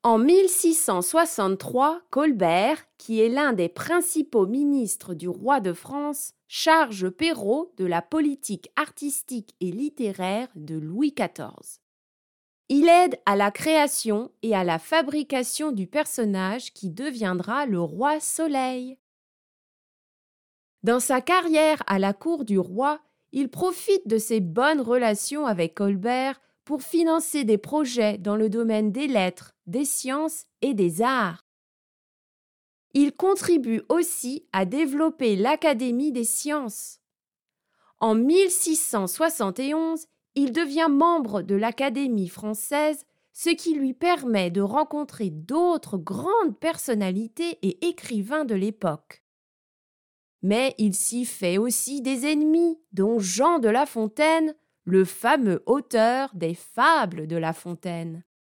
En 1663, Colbert, qui est l'un des principaux ministres du roi de France, charge Perrault de la politique artistique et littéraire de Louis XIV. Il aide à la création et à la fabrication du personnage qui deviendra le roi Soleil. Dans sa carrière à la cour du roi, il profite de ses bonnes relations avec Colbert pour financer des projets dans le domaine des lettres, des sciences et des arts. Il contribue aussi à développer l'Académie des sciences. En 1671, il devient membre de l'Académie française, ce qui lui permet de rencontrer d'autres grandes personnalités et écrivains de l'époque. Mais il s'y fait aussi des ennemis, dont Jean de La Fontaine, le fameux auteur des Fables de La Fontaine.